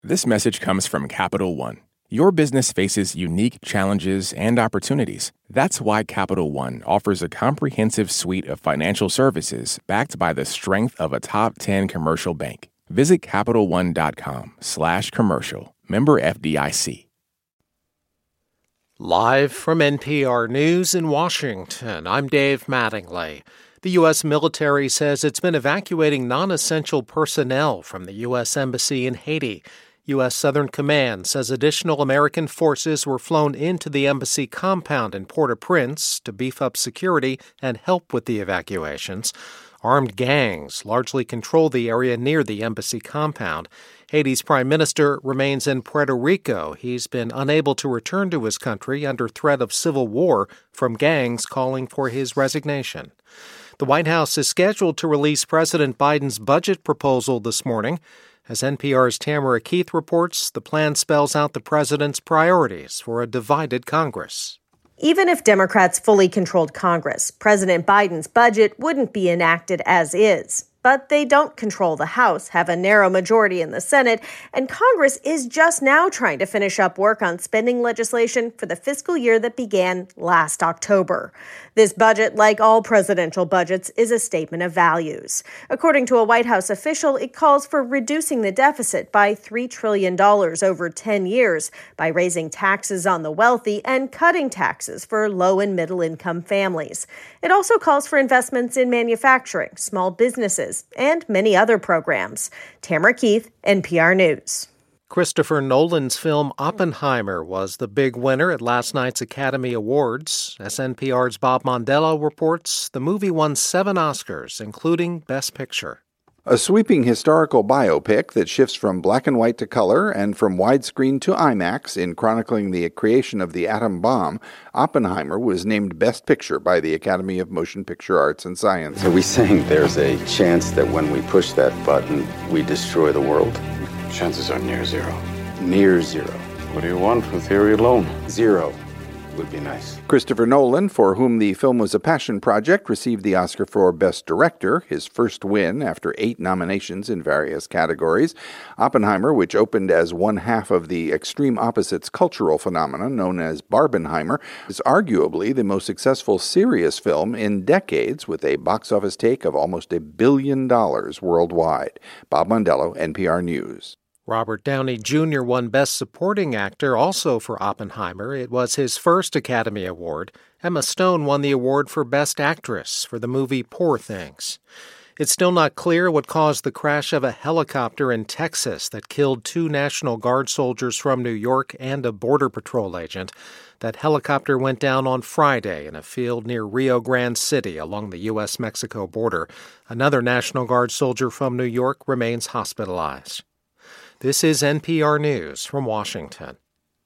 This message comes from Capital One. Your business faces unique challenges and opportunities. That's why Capital One offers a comprehensive suite of financial services backed by the strength of a top 10 commercial bank. Visit CapitalOne.com/commercial. Member FDIC. Live from NPR News in Washington, I'm Dave Mattingly. The U.S. military says it's been evacuating non-essential personnel from the U.S. Embassy in Haiti. U.S. Southern Command says additional American forces were flown into the embassy compound in Port-au-Prince to beef up security and help with the evacuations. Armed gangs largely control the area near the embassy compound. Haiti's prime minister remains in Puerto Rico. He's been unable to return to his country under threat of civil war from gangs calling for his resignation. The White House is scheduled to release President Biden's budget proposal this morning. As NPR's Tamara Keith reports, the plan spells out the president's priorities for a divided Congress. Even if Democrats fully controlled Congress, President Biden's budget wouldn't be enacted as is. But they don't control the House, have a narrow majority in the Senate, and Congress is just now trying to finish up work on spending legislation for the fiscal year that began last October. This budget, like all presidential budgets, is a statement of values. According to a White House official, it calls for reducing the deficit by $3 trillion over 10 years by raising taxes on the wealthy and cutting taxes for low and middle income families. It also calls for investments in manufacturing, small businesses, and many other programs. Tamara Keith, NPR News. Christopher Nolan's film Oppenheimer was the big winner at last night's Academy Awards. As NPR's Bob Mondello reports, the movie won 7 Oscars, including Best Picture. A sweeping historical biopic that shifts from black and white to color and from widescreen to IMAX in chronicling the creation of the atom bomb, Oppenheimer was named Best Picture by the Academy of Motion Picture Arts and Science. Are we saying there's a chance that when we push that button, we destroy the world? Chances are near zero. Near zero. What do you want from theory alone? 0 would be nice. Christopher Nolan, for whom the film was a passion project, received the Oscar for Best Director, his first win after 8 nominations in various categories. Oppenheimer, which opened as one half of the extreme opposites cultural phenomenon known as Barbenheimer, is arguably the most successful serious film in decades, with a box office take of almost $1 billion worldwide. Bob Mondello, NPR News. Robert Downey Jr. won Best Supporting Actor also for Oppenheimer. It was his first Academy Award. Emma Stone won the award for Best Actress for the movie Poor Things. It's still not clear what caused the crash of a helicopter in Texas that killed 2 National Guard soldiers from New York and a Border Patrol agent. That helicopter went down on Friday in a field near Rio Grande City along the U.S.-Mexico border. Another National Guard soldier from New York remains hospitalized. This is NPR News from Washington.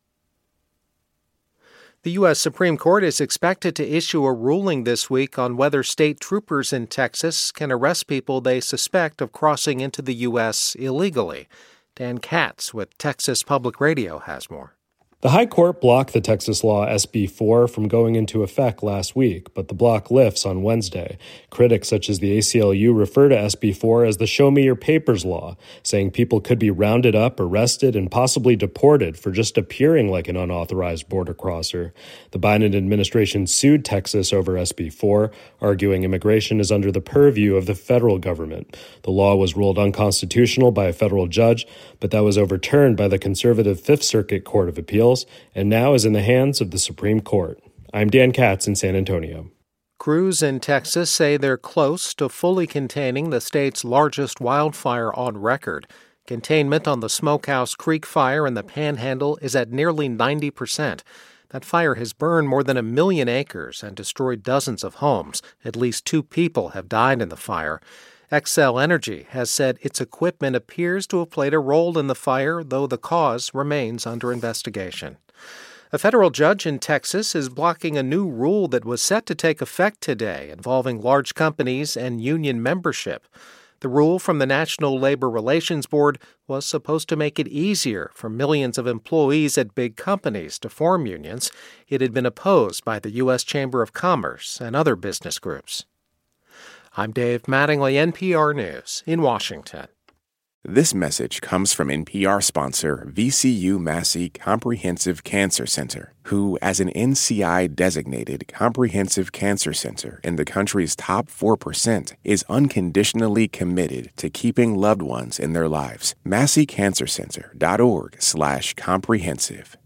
The U.S. Supreme Court is expected to issue a ruling this week on whether state troopers in Texas can arrest people they suspect of crossing into the U.S. illegally. Dan Katz with Texas Public Radio has more. The High Court blocked the Texas law SB 4 from going into effect last week, but the block lifts on Wednesday. Critics such as the ACLU refer to SB 4 as the Show Me Your Papers law, saying people could be rounded up, arrested, and possibly deported for just appearing like an unauthorized border crosser. The Biden administration sued Texas over SB 4, arguing immigration is under the purview of the federal government. The law was ruled unconstitutional by a federal judge, but that was overturned by the conservative Fifth Circuit Court of Appeals, and now is in the hands of the Supreme Court. I'm Dan Katz in San Antonio. Crews in Texas say they're close to fully containing the state's largest wildfire on record. Containment on the Smokehouse Creek fire in the Panhandle is at nearly 90%. That fire has burned more than 1 million acres and destroyed dozens of homes. At least 2 people have died in the fire. Xcel Energy has said its equipment appears to have played a role in the fire, though the cause remains under investigation. A federal judge in Texas is blocking a new rule that was set to take effect today involving large companies and union membership. The rule from the National Labor Relations Board was supposed to make it easier for millions of employees at big companies to form unions. It had been opposed by the U.S. Chamber of Commerce and other business groups. I'm Dave Mattingly, NPR News in Washington. This message comes from NPR sponsor VCU Massey Comprehensive Cancer Center, who, as an NCI-designated comprehensive cancer center in the country's top 4%, is unconditionally committed to keeping loved ones in their lives. MasseyCancerCenter.org/comprehensive.